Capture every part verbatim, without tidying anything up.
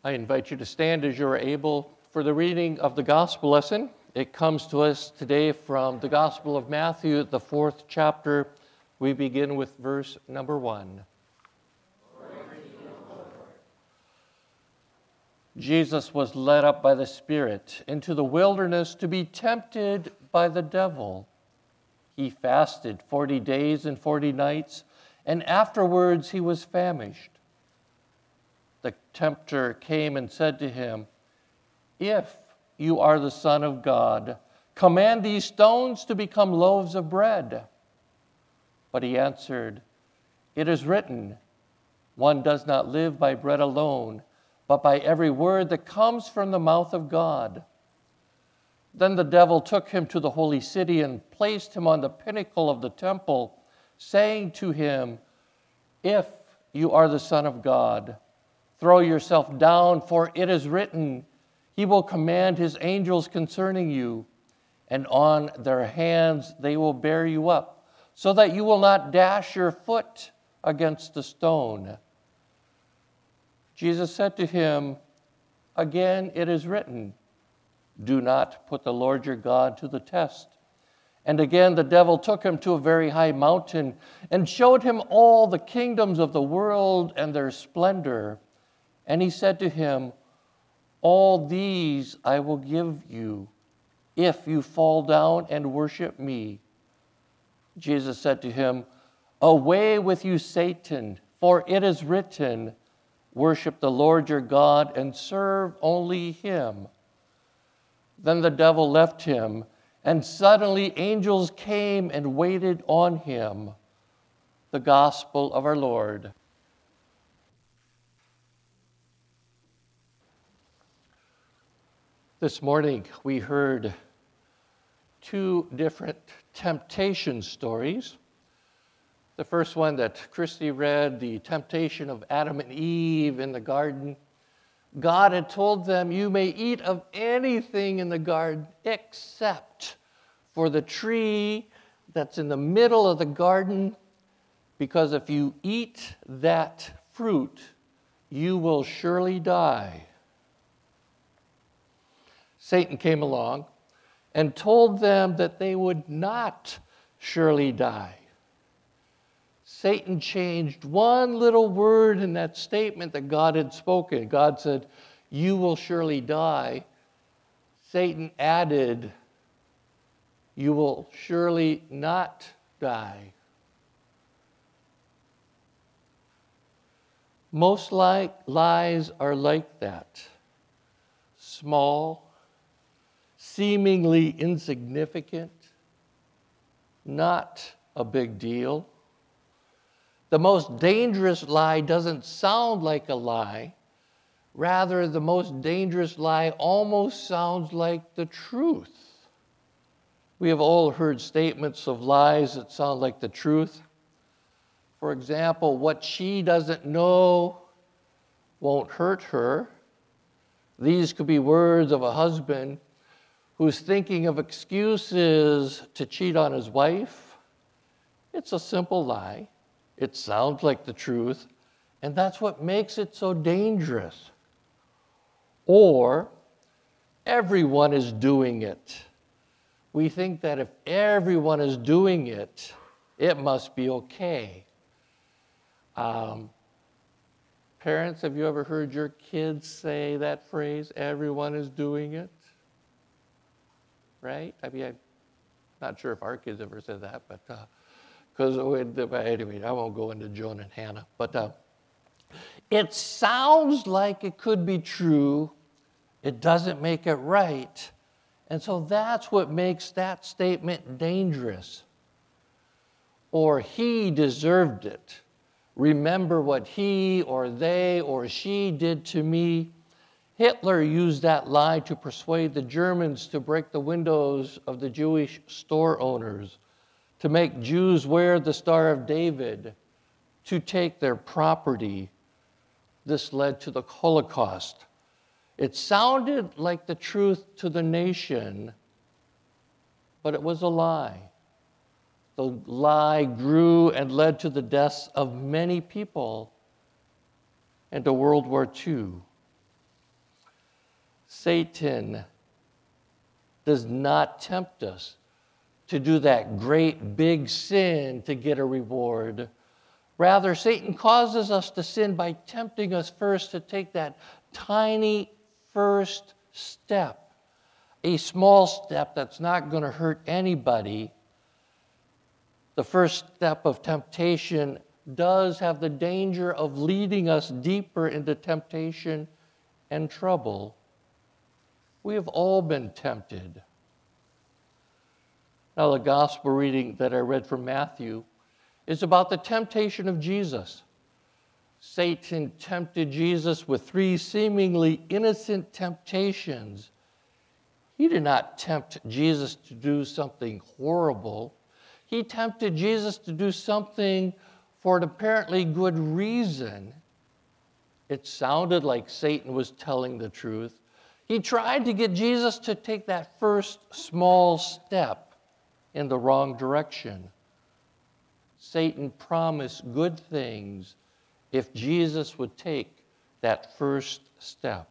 I invite you to stand as you are able for the reading of the gospel lesson. It comes to us today from the Gospel of Matthew, the fourth chapter. We begin with verse number one. Jesus was led up by the Spirit into the wilderness to be tempted by the devil. He fasted forty days and forty nights, and afterwards he was famished. The tempter came and said to him, "If you are the Son of God, command these stones to become loaves of bread." But he answered, "It is written, one does not live by bread alone, but by every word that comes from the mouth of God." Then the devil took him to the holy city and placed him on the pinnacle of the temple, saying to him, "If you are the Son of God, throw yourself down, for it is written, He will command His angels concerning you, and on their hands they will bear you up, so that you will not dash your foot against a stone." Jesus said to him, "Again it is written, do not put the Lord your God to the test." And again the devil took him to a very high mountain and showed him all the kingdoms of the world and their splendor. And he said to him, "All these I will give you if you fall down and worship me." Jesus said to him, "Away with you, Satan, for it is written, worship the Lord your God and serve only Him." Then the devil left him, and suddenly angels came and waited on him. The gospel of our Lord. This morning we heard two different temptation stories. The first one that Christy read, the temptation of Adam and Eve in the garden. God had told them, "You may eat of anything in the garden except for the tree that's in the middle of the garden, because if you eat that fruit, you will surely die." Satan came along and told them that they would not surely die. Satan changed one little word in that statement that God had spoken. God said, "You will surely die." Satan added, "You will surely not die." Most like lies are like that. Small, seemingly insignificant, not a big deal. The most dangerous lie doesn't sound like a lie. Rather, the most dangerous lie almost sounds like the truth. We have all heard statements of lies that sound like the truth. For example, what she doesn't know won't hurt her. These could be words of a husband who's thinking of excuses to cheat on his wife. It's a simple lie. It sounds like the truth, and that's what makes it so dangerous. Or, everyone is doing it. We think that if everyone is doing it, it must be okay. Um, parents, have you ever heard your kids say that phrase, "Everyone is doing it"? Right? I mean, I'm not sure if our kids ever said that, but because uh, anyway, I won't go into Joan and Hannah. But uh, it sounds like it could be true. It doesn't make it right. And so that's what makes that statement dangerous. Or he deserved it. Remember what he or they or she did to me. Hitler used that lie to persuade the Germans to break the windows of the Jewish store owners, to make Jews wear the Star of David, to take their property. This led to the Holocaust. It sounded like the truth to the nation, but it was a lie. The lie grew and led to the deaths of many people and to World War Two. Satan does not tempt us to do that great big sin to get a reward. Rather, Satan causes us to sin by tempting us first to take that tiny first step, a small step that's not going to hurt anybody. The first step of temptation does have the danger of leading us deeper into temptation and trouble. We have all been tempted. Now, the gospel reading that I read from Matthew is about the temptation of Jesus. Satan tempted Jesus with three seemingly innocent temptations. He did not tempt Jesus to do something horrible. He tempted Jesus to do something for an apparently good reason. It sounded like Satan was telling the truth. He tried to get Jesus to take that first small step in the wrong direction. Satan promised good things if Jesus would take that first step.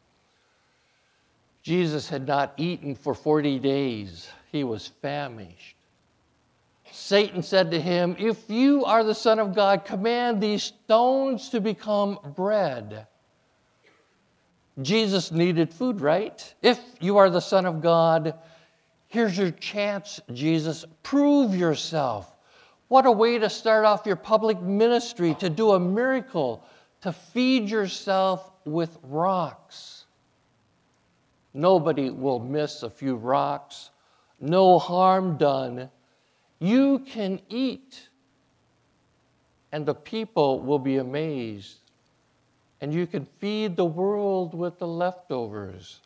Jesus had not eaten for forty days. He was famished. Satan said to him, "If you are the Son of God, command these stones to become bread." Jesus needed food, right? If you are the Son of God, here's your chance, Jesus. Prove yourself. What a way to start off your public ministry, to do a miracle, to feed yourself with rocks. Nobody will miss a few rocks. No harm done. You can eat, and the people will be amazed. And you can feed the world with the leftovers.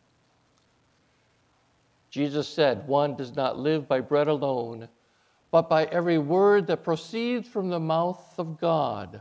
Jesus said, "One does not live by bread alone, but by every word that proceeds from the mouth of God."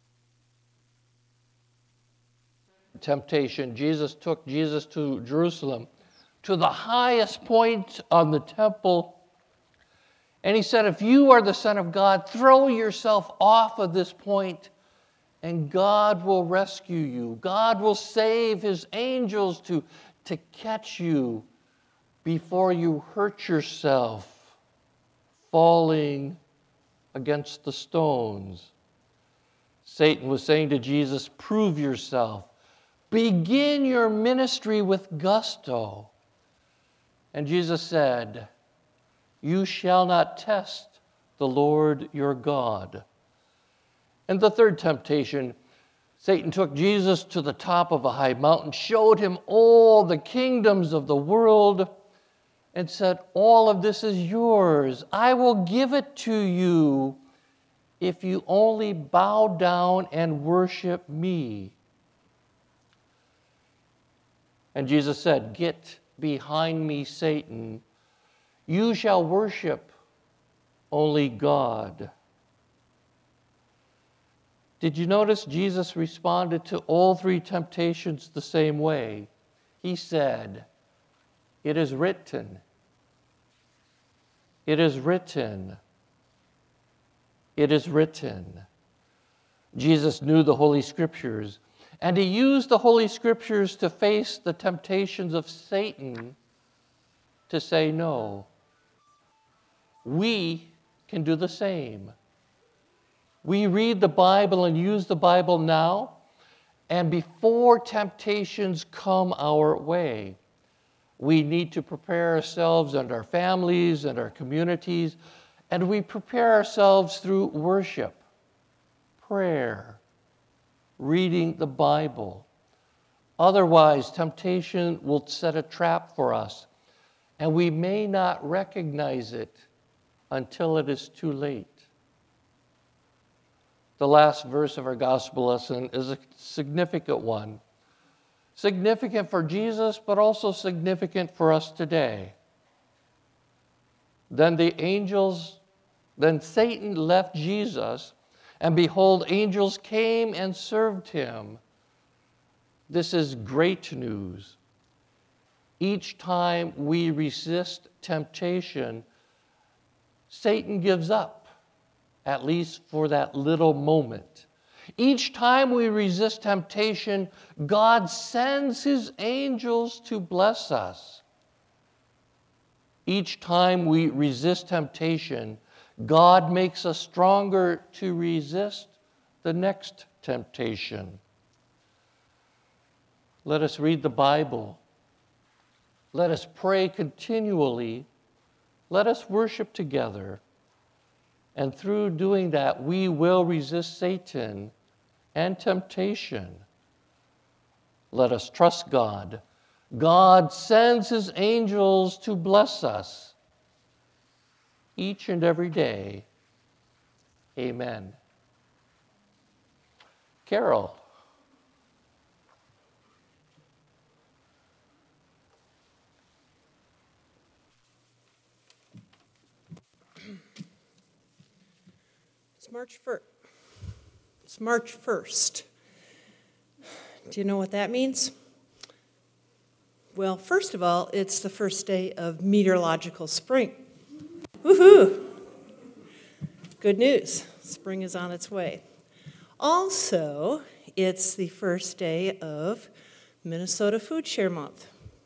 Temptation, Jesus took Jesus to Jerusalem, to the highest point on the temple. And he said, "If you are the Son of God, throw yourself off of this point, and God will rescue you. God will save his angels to, to catch you before you hurt yourself falling against the stones." Satan was saying to Jesus, "Prove yourself. Begin your ministry with gusto." And Jesus said, "You shall not test the Lord your God." And the third temptation, Satan took Jesus to the top of a high mountain, showed him all the kingdoms of the world, and said, "All of this is yours. I will give it to you if you only bow down and worship me." And Jesus said, "Get behind me, Satan. You shall worship only God." Did you notice Jesus responded to all three temptations the same way? He said, "It is written. It is written. It is written." Jesus knew the Holy Scriptures, and he used the Holy Scriptures to face the temptations of Satan to say no. We can do the same. We read the Bible and use the Bible now, and before temptations come our way, we need to prepare ourselves and our families and our communities, and we prepare ourselves through worship, prayer, reading the Bible. Otherwise, temptation will set a trap for us, and we may not recognize it until it is too late. The last verse of our gospel lesson is a significant one. Significant for Jesus, but also significant for us today. Then the angels, then Satan left Jesus, and behold, angels came and served him. This is great news. Each time we resist temptation, Satan gives up, at least for that little moment. Each time we resist temptation, God sends his angels to bless us. Each time we resist temptation, God makes us stronger to resist the next temptation. Let us read the Bible. Let us pray continually. Let us worship together. And through doing that, we will resist Satan and temptation. Let us trust God. God sends his angels to bless us each and every day. Amen. Carol. It's March first. It's March first. Do you know what that means? Well, first of all, it's the first day of meteorological spring. Woohoo! Good news. Spring is on its way. Also, it's the first day of Minnesota Food Share Month.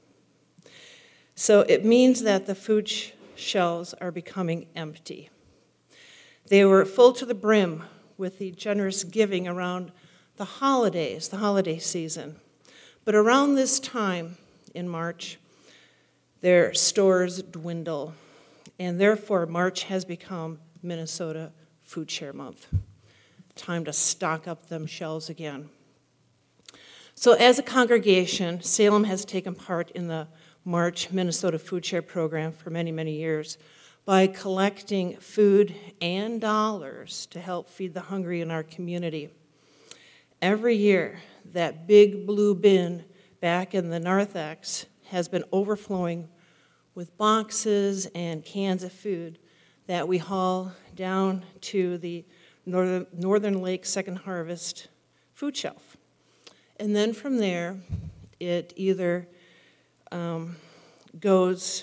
So it means that the food sh- shelves are becoming empty. They were full to the brim with the generous giving around the holidays, the holiday season. But around this time in March, their stores dwindle, and therefore March has become Minnesota Food Share Month. Time to stock up them shelves again. So as a congregation, Salem has taken part in the March Minnesota Food Share program for many, many years by collecting food and dollars to help feed the hungry in our community. Every year, that big blue bin back in the narthex has been overflowing with boxes and cans of food that we haul down to the Northern, Northern Lake Second Harvest food shelf. And then from there, it either um, goes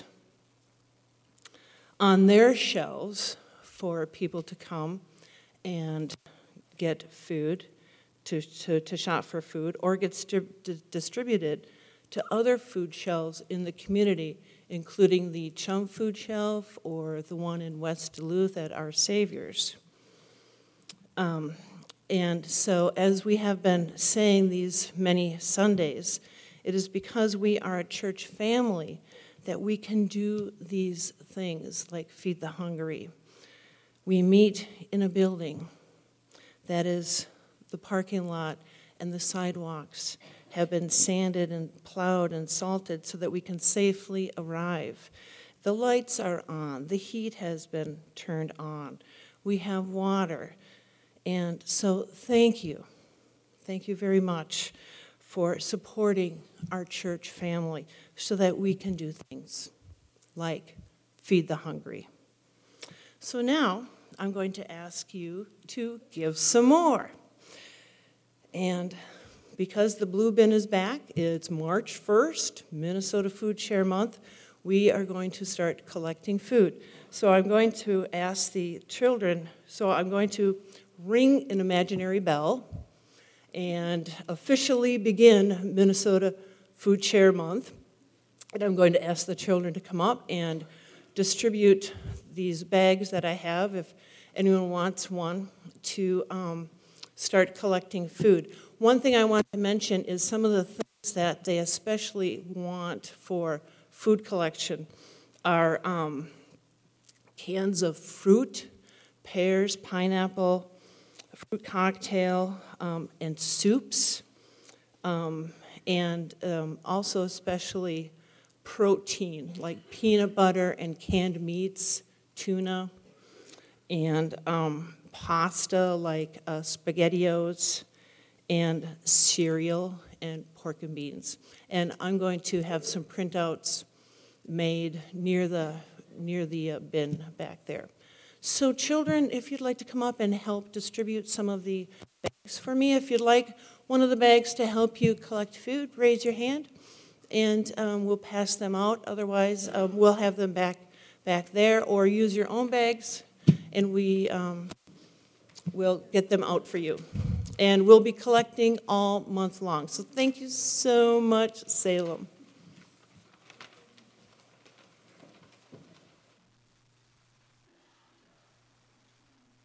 on their shelves for people to come and get food, to, to, to shop for food, or gets di- di- distributed to other food shelves in the community, including the Chum Food Shelf or the one in West Duluth at Our Savior's. Um, and so as we have been saying these many Sundays, it is because we are a church family that we can do these things like feed the hungry. We meet in a building that is the parking lot and the sidewalks have been sanded and plowed and salted so that we can safely arrive. The lights are on. The heat has been turned on. We have water. And so thank you. Thank you very much for supporting our church family so that we can do things like feed the hungry. So now I'm going to ask you to give some more. And because the blue bin is back, it's March first, Minnesota Food Share Month, we are going to start collecting food. So I'm going to ask the children, so I'm going to ring an imaginary bell and officially begin Minnesota Food Share Month. And I'm going to ask the children to come up and distribute these bags that I have, if anyone wants one, to um, start collecting food. One thing I want to mention is some of the things that they especially want for food collection are um, cans of fruit, pears, pineapple, fruit cocktail, um, and soups, um, and um, also especially protein, like peanut butter and canned meats, tuna, and um, pasta like uh, SpaghettiOs, and cereal and pork and beans. And I'm going to have some printouts made near the near the uh, bin back there. So children, if you'd like to come up and help distribute some of the bags for me, if you'd like one of the bags to help you collect food, raise your hand, and um, we'll pass them out. Otherwise, um, we'll have them back back there, or use your own bags, and we um, will get them out for you. And we'll be collecting all month long. So thank you so much, Salem.